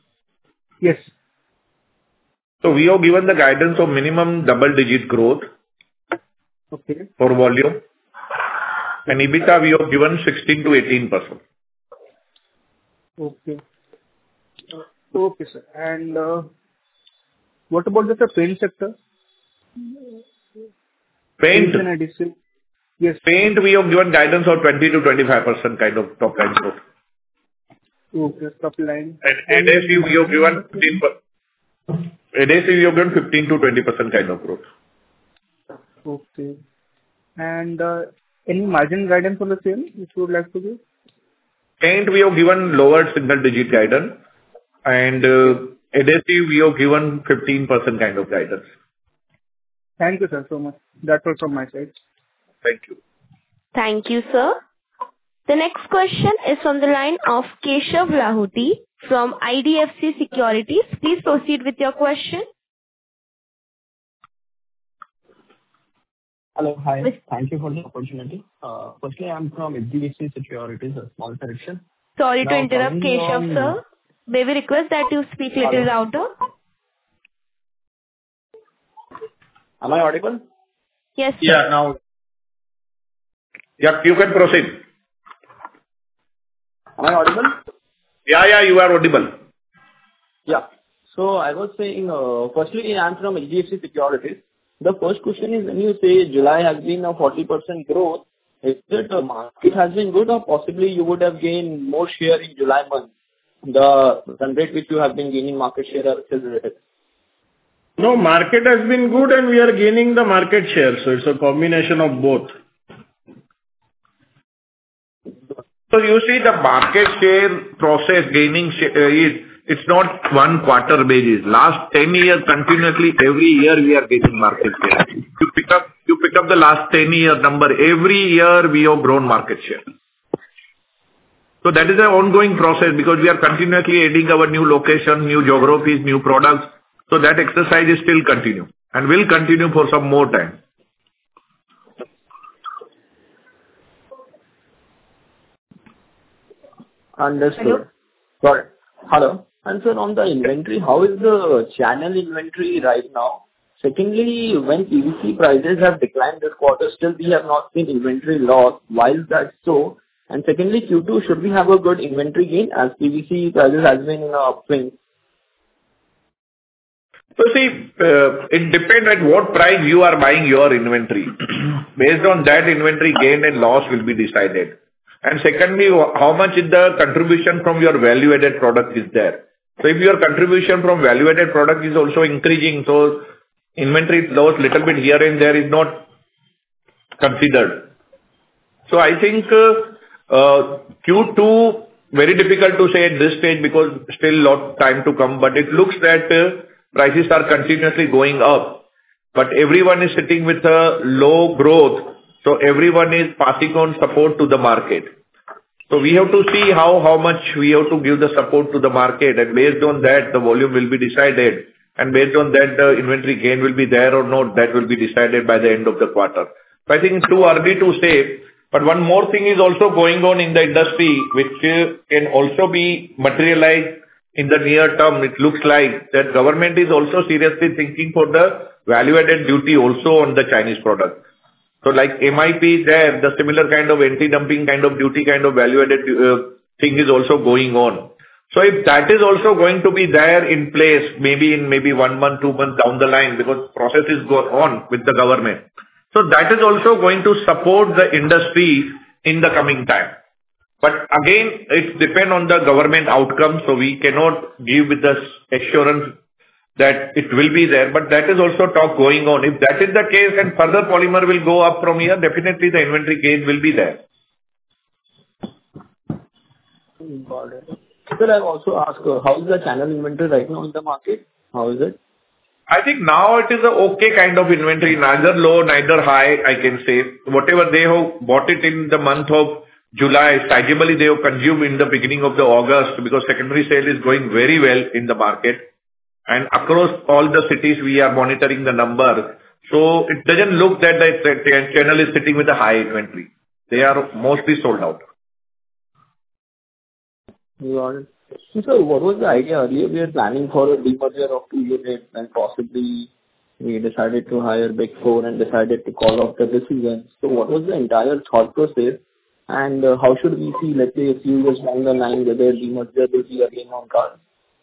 L: Yes.
D: So we have given the guidance of minimum double digit growth
L: Okay.
D: for volume. And EBITDA, we have given sixteen to eighteen percent.
L: Okay. Okay, sir. And uh, what about the paint sector?
D: Paint.
L: and adhesive. Yes.
D: Paint, we have given guidance of twenty to twenty-five percent kind of top line growth.
L: Okay, top line.
D: And adhesive, we have given fifteen percent. Adhesive, we have given fifteen to twenty percent kind of growth.
L: Okay. And uh, any margin guidance for the same, which you would like to give?
D: Paint, we have given lower single digit guidance, and uh, adhesive, we have given fifteen percent kind of guidance.
L: Thank you, sir, so much. That's all from my side.
D: Thank you.
A: Thank you, sir. The next question is from the line of Keshav Lahuti from I D F C Securities. Please proceed with your question.
M: Hello. Hi. Thank you for the opportunity. Uh, Firstly, I'm from H D F C Securities, a small correction.
A: Sorry to
M: Now,
A: interrupt,
M: coming
A: Keshav,
M: on-
A: sir. May we request that you speak little
M: Hello.
A: louder?
M: Am I audible?
A: Yes, sir.
D: Yeah, now. Yeah, you can proceed.
M: Am I audible?
D: Yeah, yeah, you are audible.
M: Yeah. So I was saying, uh, firstly, I'm from H D F C Securities. The first question is, when you say July has been a forty percent growth, is it the market has been good, or possibly you would have gained more share in July month, the run rate which you have been gaining market share or accelerated?
C: No, market has been good and we are gaining the market share, so it's a combination of both.
D: So you see the market share process gaining share, uh, is, it's not one quarter basis. Last ten years continuously, every year we are gaining market share. You pick up, you pick up the last ten year number, every year we have grown market share. So that is an ongoing process because we are continuously adding our new location, new geographies, new products. So that exercise is still continue and will continue for some more time.
M: Understood.
A: Hello?
M: Got it. Hello. And sir, on the inventory, how is the channel inventory right now? Secondly, when P V C prices have declined this quarter, still we have not seen inventory loss. Why is that so? And secondly, Q two, should we have a good inventory gain as P V C prices has been in a upswing?
D: So see, uh, it depends at what price you are buying your inventory. Based on that, inventory gain and loss will be decided. And secondly, how much is the contribution from your value-added product is there. So if your contribution from value-added product is also increasing, so inventory loss little bit here and there is not considered. So I think uh, uh, Q two, very difficult to say at this stage because still lot time to come, but it looks that uh, prices are continuously going up, but everyone is sitting with a low growth, so everyone is passing on support to the market. So we have to see how, how much we have to give the support to the market, and based on that, the volume will be decided, and based on that, the inventory gain will be there or not, that will be decided by the end of the quarter. So I think it's too early to say, but one more thing is also going on in the industry, which uh, can also be materialized in the near term. It looks like that government is also seriously thinking for the value-added duty also on the Chinese product. So like M I P is there, the similar kind of anti-dumping kind of duty kind of value-added uh, thing is also going on. So if that is also going to be there in place, maybe in maybe one month, two months down the line, because process is go on with the government. So that is also going to support the industry in the coming time. But again, it depends on the government outcome, so we cannot give with the assurance that it will be there, but that is also talk going on. If that is the case and further polymer will go up from here, definitely the inventory gain will be there.
M: Got it. Sir, I'll also ask, uh, how is the channel inventory right now in the market? How is it?
D: I think now it is a okay kind of inventory, neither low, neither high, I can say. Whatever they have bought it in the month of July, sizably they have consumed in the beginning of the August, because secondary sale is going very well in the market. And across all the cities, we are monitoring the number. So it doesn't look that the channel is sitting with a high inventory. They are mostly sold out.
M: Got it. So, sir, what was the idea earlier? We were planning for a demerger of two units and possibly we decided to hire Big Four and decided to call off the decision. So what was the entire thought process, and uh, how should we see, let's say, a few years down the line, whether the merger will be again on cards?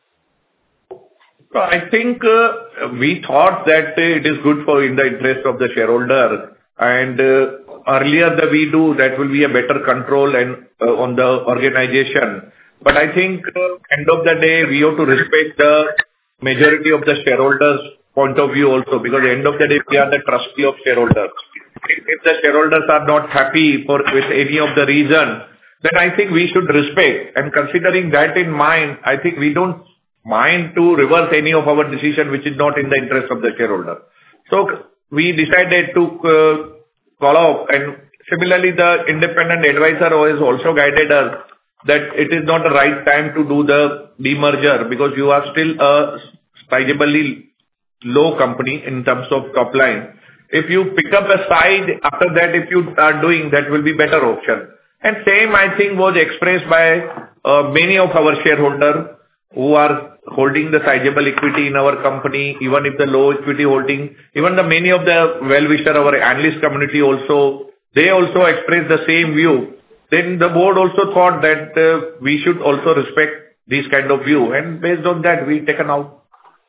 D: So I think uh, we thought that uh, it is good for in the interest of the shareholder, and uh, earlier that we do, that will be a better control and uh, on the organization. But I think uh, end of the day, we have to respect the majority of the shareholders' point of view also, because end of the day, we are the trustee of shareholders. If the shareholders are not happy for with any of the reason, then I think we should respect. And considering that in mind, I think we don't mind to reverse any of our decision which is not in the interest of the shareholder. So we decided to uh, call off, and similarly, the independent advisor has also guided us that it is not the right time to do the demerger, because you are still a sizably low company in terms of top line. If you pick up a side, after that, if you are doing, that will be better option. And same, I think, was expressed by uh, many of our shareholders who are holding the sizable equity in our company, even if the low equity holding, even the many of the well-wisher, our analyst community also, they also expressed the same view. Then the board also thought that uh, we should also respect this kind of view, and based on that, we taken out.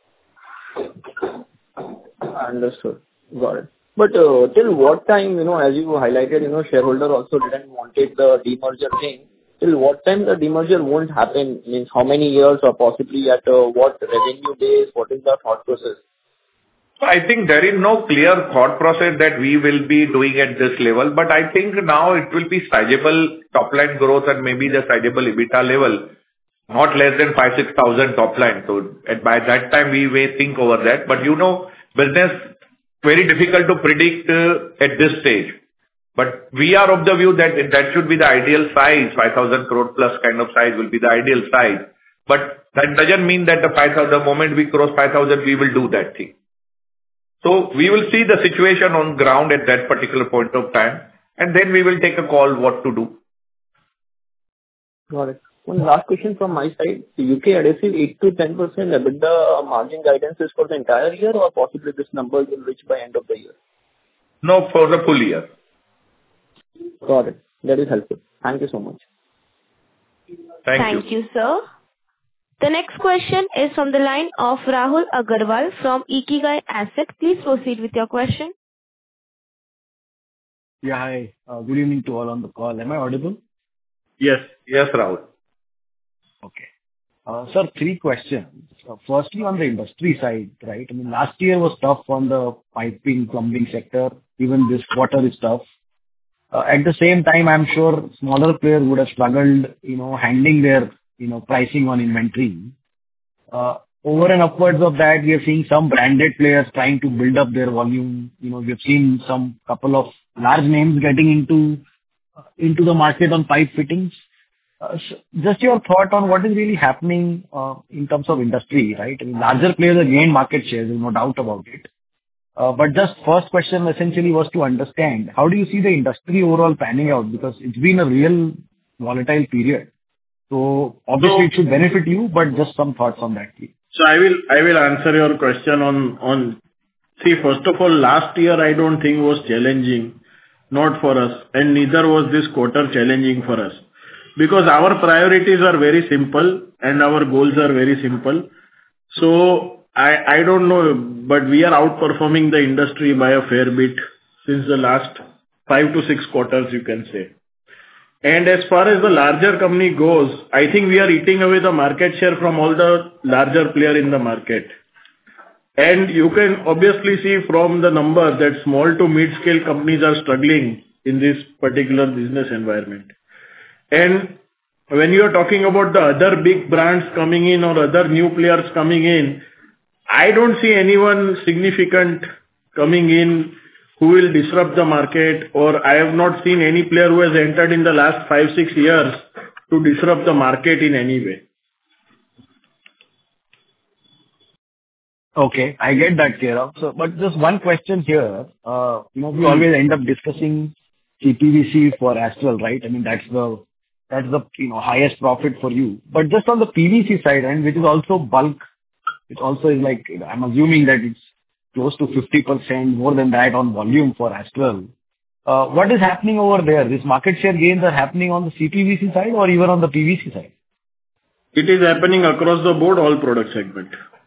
M: Understood. Got it. But uh, till what time, you know, as you highlighted, you know, shareholder also didn't wanted the demerger thing. Till what time the demerger won't happen? Means how many years, or possibly at uh, what revenue base? What is the thought process?
D: So I think there is no clear thought process that we will be doing at this level, but I think now it will be sizable top line growth and maybe the sizable EBITDA level, not less than five, six thousand top line. So at by that time we may think over that. But you know, business very difficult to predict uh, at this stage. But we are of the view that that should be the ideal size. five thousand crore plus kind of size will be the ideal size. But that doesn't mean that the five thousand, the moment we cross five thousand, we will do that thing. So we will see the situation on ground at that particular point of time, and then we will take a call what to do.
M: Got it. One last question from my side. The U K adhesive eight to ten percent EBITDA margin guidance is for the entire year, or possibly this number will reach by end of the year?
D: No, for the full year.
M: Got it. That is helpful. Thank you so much.
D: Thank,
A: Thank
D: you.
A: you, sir. The next question is from the line of Rahul Agarwal from Ikigai Asset. Please proceed with your question.
N: Yeah, hi. Uh, good evening to all on the call. Am I audible?
D: Yes. Yes, Rahul.
N: Okay. Uh, sir, three questions. Uh, firstly, on the industry side, right? I mean, last year was tough on the piping, plumbing sector. Even this quarter is tough. Uh, at the same time, I'm sure smaller players would have struggled, you know, handling their, you know, pricing on inventory. Uh, over and upwards of that, we are seeing some branded players trying to build up their volume. You know, we have seen some couple of large names getting into uh, into the market on pipe fittings. Uh, so just your thought on what is really happening uh, in terms of industry, right? I mean, larger players have gained market share, there's no doubt about it. Uh, but just first question essentially was to understand, how do you see the industry overall panning out? Because it's been a real volatile period. So obviously it should benefit you, but just some thoughts on that, please.
C: So I will I will answer your question on, on see, first of all, last year I don't think was challenging, not for us, and neither was this quarter challenging for us. Because our priorities are very simple and our goals are very simple. So I, I don't know, but we are outperforming the industry by a fair bit since the last five to six quarters, you can say. And as far as the larger company goes, I think we are eating away the market share from all the larger player in the market. And you can obviously see from the numbers that small to mid-scale companies are struggling in this particular business environment. And when you are talking about the other big brands coming in or other new players coming in, I don't see anyone significant coming in who will disrupt the market, or I have not seen any player who has entered in the last five, six years to disrupt the market in any way.
N: Okay, I get that, Kera. So, but just one question here. Uh, you know, we always end up discussing C P V C for Astral, right? I mean, that's the that's the you know highest profit for you. But just on the P V C side, and which is also bulk, it also is like, I'm assuming that it's close to fifty percent, more than that on volume for Astral. Uh, What is happening over there? These market share gains are happening on the C P V C side or even on the P V C side?
C: It is happening across the board, all product segment.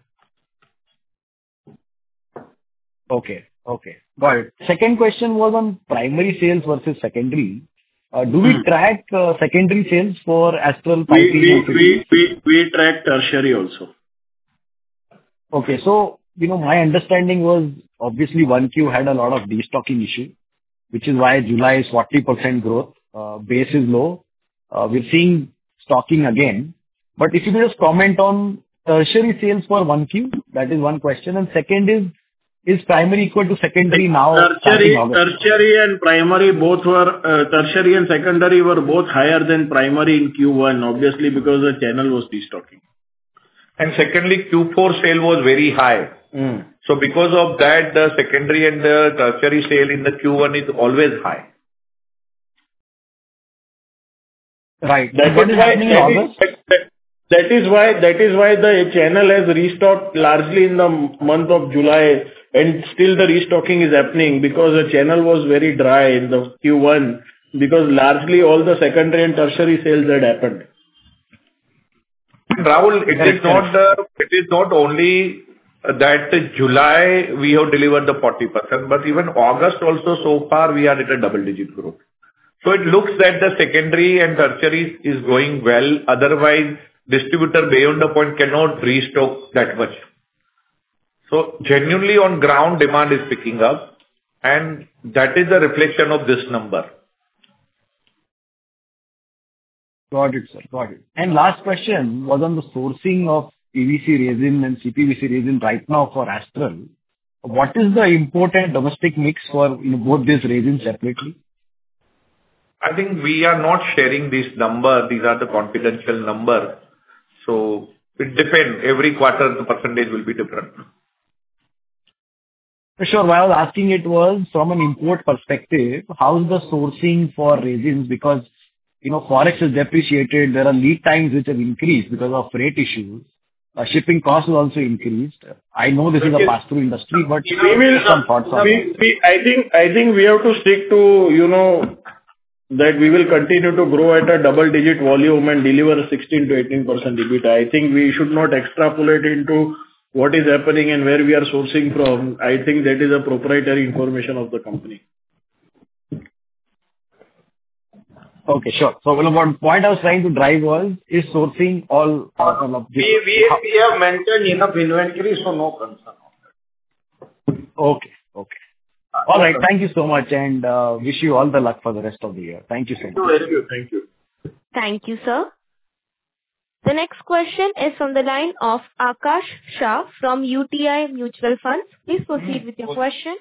N: Okay. Okay. Got it. Second question was on primary sales versus secondary. Uh, Do we track uh, secondary sales for Astral
C: We
N: piping and
C: we
N: fittings?
C: we we we track tertiary also.
N: Okay. So, you know, my understanding was obviously one Q had a lot of destocking issue, which is why July is forty percent growth. Uh, Base is low. Uh, We're seeing stocking again. But if you could just comment on tertiary sales for one Q, that is one question. And second is, is primary equal to secondary now starting
C: Tertiary
N: August?
C: tertiary and primary both were, uh, tertiary and secondary were both higher than primary in Q one, obviously, because the channel was destocking.
D: And secondly, Q four sale was very high.
C: Mm.
D: So because of that, the secondary and the tertiary sale in the Q one is always high.
N: Right.
C: That
N: What
C: is
N: is
C: why
N: happening in
C: that is
N: August?
C: that- that is why that is why the channel has restocked largely in the month of July, and still the restocking is happening because the channel was very dry in the Q one, because largely all the secondary and tertiary sales had happened.
D: Rahul, it is not the, it is not only that July we have delivered the forty percent, but even August also so far we are at a double-digit growth. So it looks that the secondary and tertiary is going well. Otherwise, distributor beyond the point cannot restock that much. So genuinely on ground, demand is picking up, and that is a reflection of this number.
N: Got it, sir. Got it. And last question was on the sourcing of P V C resin and C P V C resin right now for Astral. What is the import and domestic mix for, you know, both these resins separately?
D: I think we are not sharing this number. These are the confidential number. So it depends. Every quarter, the percentage will be different.
N: Sure. Why I was asking it was from an import perspective, how's the sourcing for resins? Because, you know, Forex is depreciated. There are lead times which have increased because of freight issues. Uh, Shipping costs have also increased. I know this is a pass-through industry, but
C: We will,
N: some thoughts on
C: we,
N: that.
C: we, I think, I think we have to stick to, you know, that we will continue to grow at a double-digit volume and deliver sixteen to eighteen percent EBITDA. I think we should not extrapolate into what is happening and where we are sourcing from. I think that is a proprietary information of the company.
N: Okay, sure. So well, one point I was trying to drive was, is sourcing all all of this?
C: We, we, we have maintained enough inventory, so no concern.
N: Okay. Okay. All right. Thank you so much, and uh, wish you all the luck for the rest of the year. Thank you so much.
C: Thank you. Thank you.
A: Thank you, sir. The next question is from the line of Akash Shah from U T I Mutual Funds. Please proceed with your question.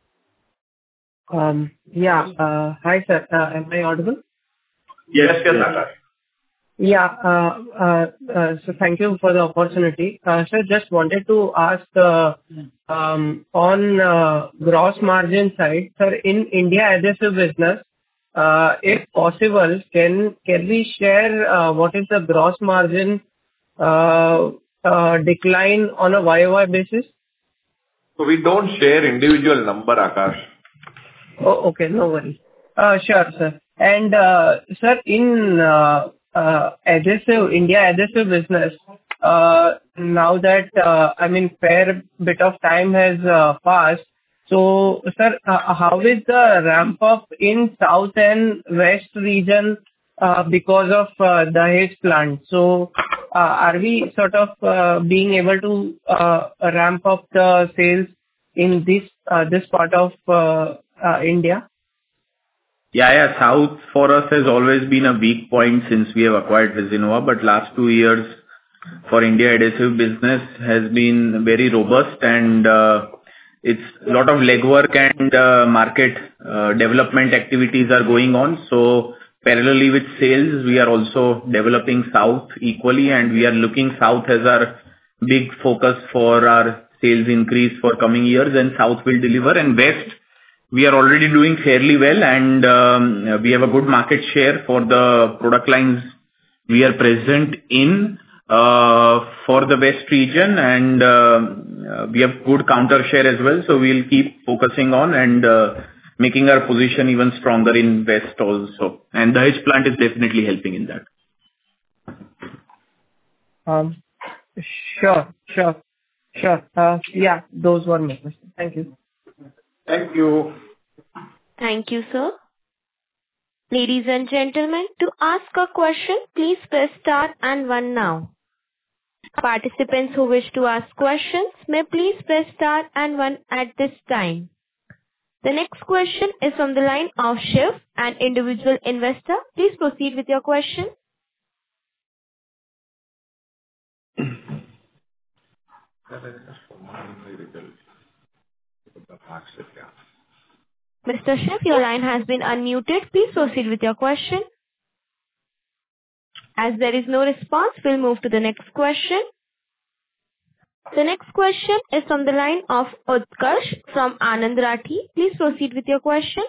O: Um. Yeah. Uh. Hi, sir. Uh, Am I audible?
D: Yes, yes, Akash.
O: Yeah. uh, uh, uh, So thank you for the opportunity. Uh, Sir, just wanted to ask uh, um, on uh, gross margin side, sir, in India adhesive business, uh, if possible, can can we share uh, what is the gross margin uh, uh, decline on a Y O Y basis?
D: So we don't share individual number, Akash.
O: Oh, okay. No worries. Uh, Sure, sir. And, uh, sir, in uh, uh, adhesive, India adhesive business, uh, now that, uh, I mean, fair bit of time has uh, passed, so, sir, uh, how is the ramp up in South and West region uh, because of uh, the Dahej plant? So, uh, are we sort of uh, being able to uh, ramp up the sales in this uh, this part of uh, uh, India?
G: Yeah, yeah. South for us has always been a weak point since we have acquired Resinova, but last two years for India adhesive business has been very robust, and uh, it's a lot of legwork and uh, market uh, development activities are going on. So parallelly with sales, we are also developing South equally, and we are looking South as our big focus for our sales increase for coming years, and South will deliver. And West, we are already doing fairly well, and um, we have a good market share for the product lines we are present in. Uh, uh, for the West region, and uh, uh, we have good counter share as well. So we'll keep focusing on and uh, making our position even stronger in West also. And the Dahej plant is definitely helping in that.
O: Um, Sure, sure, sure. Uh, Yeah, those were my questions. Thank you.
C: Thank you.
A: Thank you, sir. Ladies and gentlemen, to ask a question, please press star and one now. Participants who wish to ask questions may please press star and one at this time. The next question is from the line of Shiv, an individual investor. Please proceed with your question. Mister Shiv, your line has been unmuted. Please proceed with your question. As there is no response, we'll move to the next question. The next question is from the line of Utkarsh from Anand Rathi. Please proceed with your question.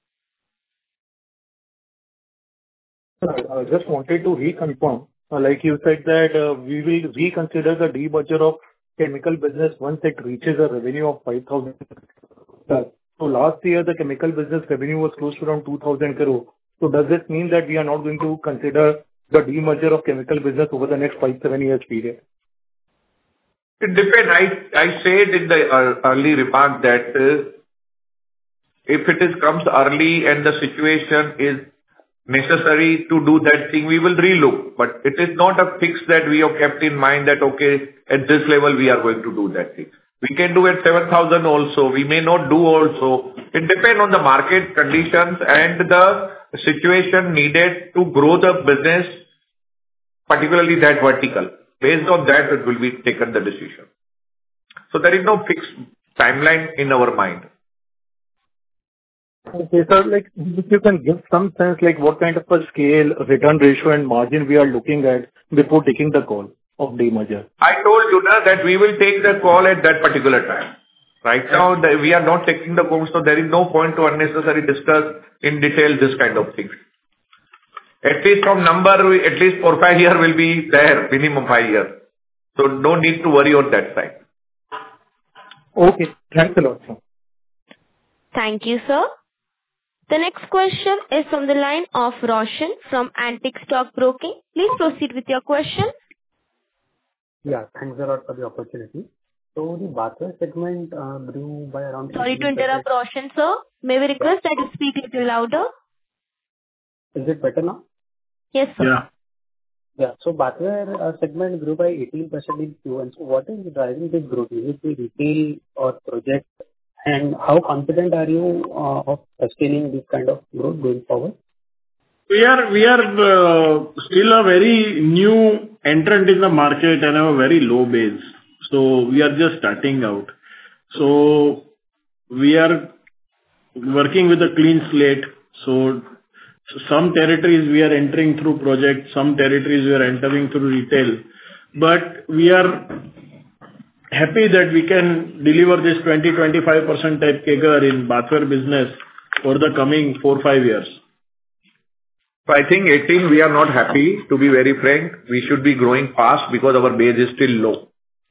P: I just wanted to reconfirm, uh, like you said that uh, we will reconsider the demerger of chemical business once it reaches a revenue of five thousand. So last year, the chemical business revenue was close to around two thousand crore. So does this mean that we are not going to consider the demerger of chemical business over the next five, seven years period?
D: It depends. I I said in the uh, early remark that uh, if it is comes early and the situation is necessary to do that thing, we will relook. But it is not a fix that we have kept in mind that, okay, at this level we are going to do that thing. We can do at seven thousand also. We may not do also. It depends on the market conditions and the situation needed to grow the business, particularly that vertical. Based on that, it will be taken the decision. So there is no fixed timeline in our mind.
P: Okay, sir, like, if you can give some sense, like, what kind of a scale, return ratio and margin we are looking at before taking the call of demerger?
D: I told you na, that we will take the call at that particular time. Right now, the, we are not taking the call, so there is no point to unnecessarily discuss in detail this kind of things. At least from number, we, at least four, five years will be there, minimum five years. So no need to worry on that side.
P: Okay, thanks a lot, sir.
A: Thank you, sir. The next question is from the line of Roshan from Antique Stock Broking. Please proceed with your question.
Q: Yeah, thanks a lot for the opportunity. So the bathware segment uh, grew by around...
A: Sorry to interrupt, Roshan, sir. May we request that you speak a little louder?
Q: Is it better now?
A: Yes, sir.
Q: Yeah. Yeah. So bathware uh, segment grew by eighteen percent in Q one. So what is driving this growth? Is it the retail or project? And how confident are you uh, of sustaining this kind of growth going forward?
C: We are we are uh, still a very new entrant in the market and have a very low base. So we are just starting out. So we are working with a clean slate. So some territories we are entering through projects, some territories we are entering through retail. But we are happy that we can deliver this twenty to twenty-five percent type C A G R in bathware business for the coming four to five years.
D: So I think eighteen, we are not happy, to be very frank. We should be growing fast because our base is still low.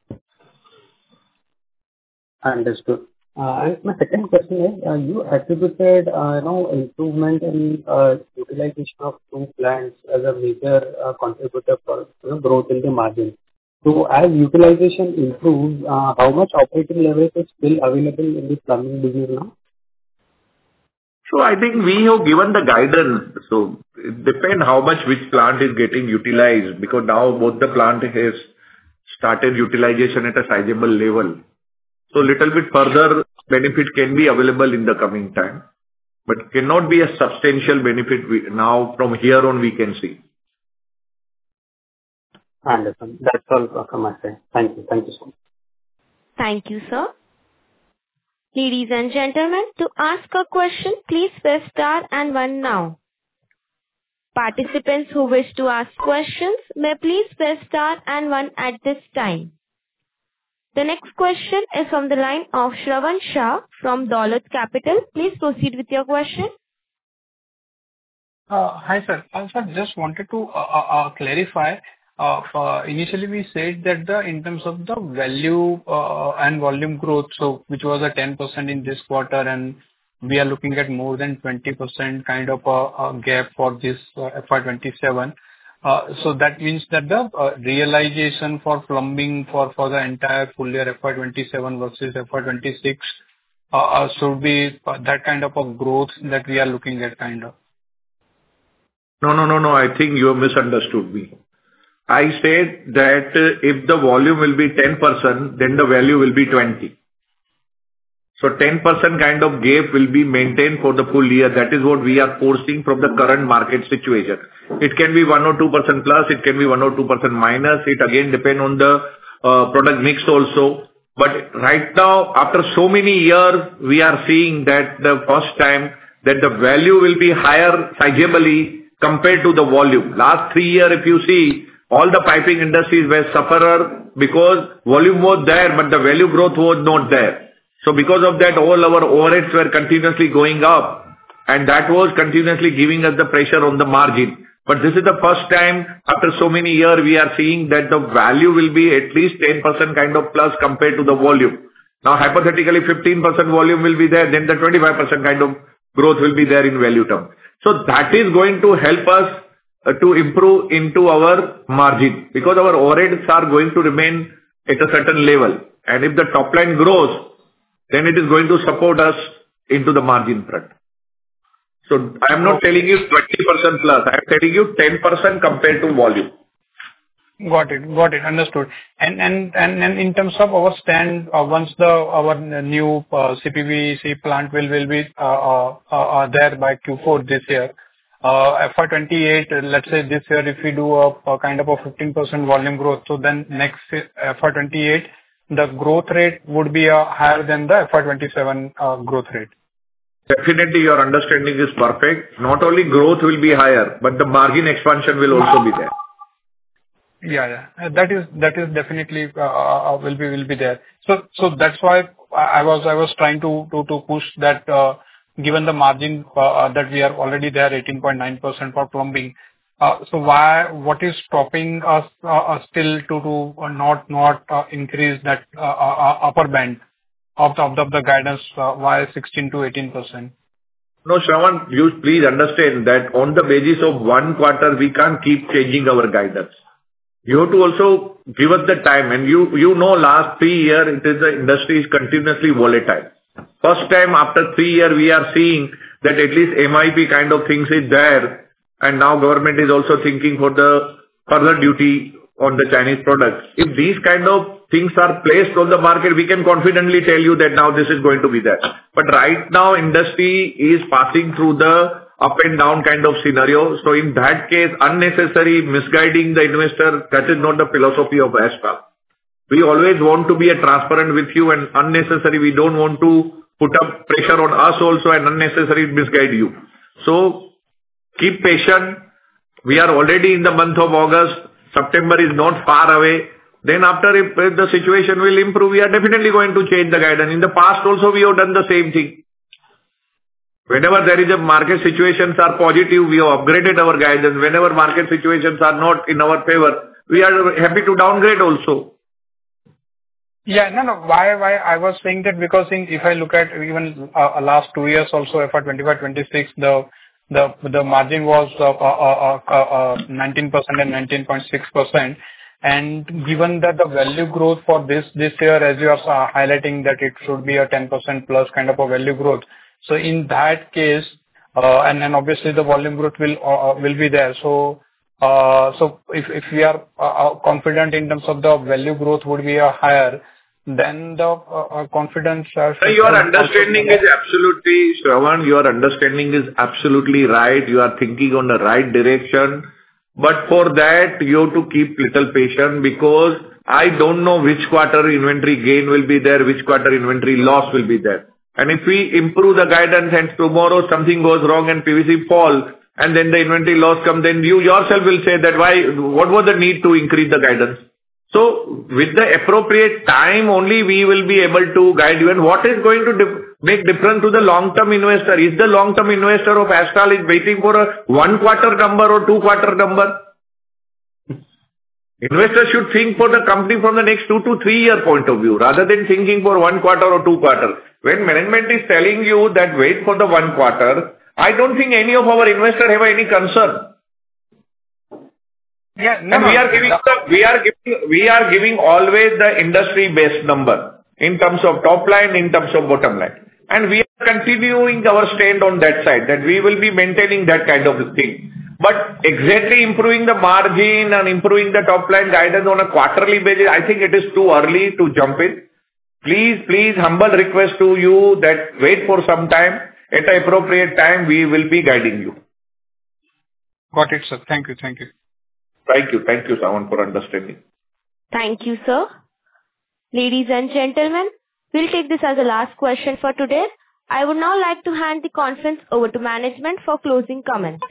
Q: Understood. Uh, and my second question is, uh, you attributed, uh, you know, improvement in uh, utilization of two plants as a major uh, contributor for, you know, growth in the margin. So as utilization improves, uh, how much operating leverage is still available in the plumbing business now?
D: So I think we have given the guidance. So it depends how much which plant is getting utilized, because now both the plant has started utilization at a sizable level. So little bit further benefit can be available in the coming time, but cannot be a substantial benefit we, now from here on we can see.
Q: I understand. That's all from my side. Thank you. Thank you so much.
A: Thank you, sir. Ladies and gentlemen, to ask a question, please press star and one now. Participants who wish to ask questions may please press star and one at this time. The next question is from the line of Shravan Shah from Dolat Capital. Please proceed with your question.
E: Uh, Hi, sir. Uh, Sir, just wanted to uh, uh, uh, clarify. uh, uh, initially we said that the in terms of the value uh, and volume growth, so which was a ten percent in this quarter, and we are looking at more than twenty percent kind of a, a gap for this uh, F Y twenty-seven. Uh, so that means that the uh, realization for plumbing for, for the entire full year F Y twenty-seven versus F Y twenty-six uh, uh, should be uh, that kind of a growth that we are looking at kind of.
D: No, no, no, no. I think you have misunderstood me. I said that uh, if the volume will be ten percent, then the value will be twenty. So ten percent kind of gap will be maintained for the full year. That is what we are foreseeing from the current market situation. It can be one or two percent plus, it can be one or two percent minus. It again depend on the uh, product mix also. But right now, after so many years, we are seeing that the first time that the value will be higher sizably compared to the volume. Last three years, if you see, all the piping industries were sufferer because volume was there, but the value growth was not there. So because of that, all our overheads were continuously going up, and that was continuously giving us the pressure on the margin. But this is the first time after so many years we are seeing that the value will be at least ten percent kind of plus compared to the volume. Now hypothetically fifteen percent volume will be there, then the twenty-five percent kind of growth will be there in value term. So that is going to help us uh, to improve into our margin, because our overheads are going to remain at a certain level. And if the top line grows, then it is going to support us into the margin front. So I am not telling you twenty percent plus, I am telling you ten percent compared to volume.
E: Got it. Got it. Understood. And and and and in terms of our stand, uh, once the our new uh, C P V C plant will will be uh, uh, uh, there by Q four this year, uh, F Y twenty-eight, let's say this year, if we do a a kind of a fifteen percent volume growth, so then next F Y twenty-eight, the growth rate would be uh, higher than the F Y twenty-seven uh, growth rate.
D: Definitely, your understanding is perfect. Not only growth will be higher, but the margin expansion will also be there.
E: Yeah, yeah. That is, that is definitely uh, uh, will be will be there. So so that's why I was I was trying to to to push that, uh, given the margin uh, that we are already there, eighteen point nine percent for plumbing. Uh, So why, what is stopping us uh, uh, still to to uh, not not uh, increase that uh, uh, upper band of the of the of the guidance, uh, why sixteen to eighteen percent?
D: No, Shravan, you please understand that on the basis of one quarter, we can't keep changing our guidance. You have to also give us the time, and you you know last three years, it is the industry is continuously volatile. First time after three years, we are seeing that at least M I P kind of things is there, and now government is also thinking for the further duty on the Chinese products. If these kind of things are placed on the market, we can confidently tell you that now this is going to be there. But right now, industry is passing through the up and down kind of scenario. So in that case, unnecessary misguiding the investor, that is not the philosophy of Astral. We always want to be a transparent with you, and unnecessary, we don't want to put up pressure on us also and unnecessary misguide you. So keep patient. We are already in the month of August. September is not far away. Then after, if the situation will improve, we are definitely going to change the guidance. In the past also, we have done the same thing. Whenever there is a market situations are positive, we have upgraded our guidance. Whenever market situations are not in our favor, we are happy to downgrade also.
E: Yeah, no, no. Why, why I was saying that because in, if I look at even uh, last two years also, F Y twenty-five twenty-six, the the the margin was uh, uh, uh, uh, nineteen percent and nineteen point six percent. And given that the value growth for this this year, as you are uh, highlighting, that it should be a ten percent plus kind of a value growth. So in that case, uh, and then obviously the volume growth will uh, will be there. So uh, so if if we are uh, confident in terms of the value growth would be a higher, then the uh, confidence. Uh,
D: your understanding is absolutely, Shravan, your understanding is absolutely right. You are thinking on the right direction. But for that, you have to keep little patient, because I don't know which quarter inventory gain will be there, which quarter inventory loss will be there. And if we improve the guidance and tomorrow something goes wrong and P V C fall, and then the inventory loss comes, then you yourself will say that why, what was the need to increase the guidance? So with the appropriate time only we will be able to guide you. And what is going to dif- make difference to the long-term investor? Is the long-term investor of Astral is waiting for a one quarter number or two quarter number? Investors should think for the company from the next two to three-year point of view, rather than thinking for one quarter or two quarter. When management is telling you that wait for the one quarter, I don't think any of our investors have any concern.
C: Yeah, no,
D: And we
C: no,
D: are giving
C: no.
D: the, we are giving, we are giving always the industry-based number in terms of top line, in terms of bottom line. And we are continuing our stand on that side, that we will be maintaining that kind of thing. But exactly improving the margin and improving the top line guidance on a quarterly basis, I think it is too early to jump in. Please, please, humble request to you that wait for some time. At the appropriate time, we will be guiding you.
E: Got it, sir. Thank you. Thank you.
D: Thank you. Thank you, Sawan, for understanding.
A: Thank you, sir. Ladies and gentlemen, we'll take this as the last question for today. I would now like to hand the conference over to management for closing comments.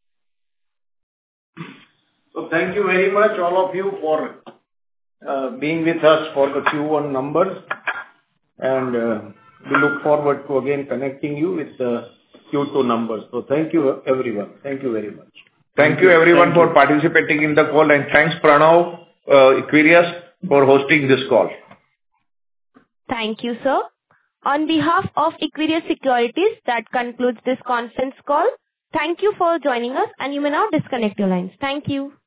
C: So thank you very much, all of you, for uh, being with us for the Q one numbers. And uh, we look forward to again connecting you with the Q two numbers. So thank you, everyone. Thank you very much.
D: Thank you everyone for participating in the call, and thanks Pranav, uh, Equirus, for hosting this call.
A: Thank you, sir. On behalf of Equirus Securities, that concludes this conference call. Thank you for joining us, and you may now disconnect your lines. Thank you.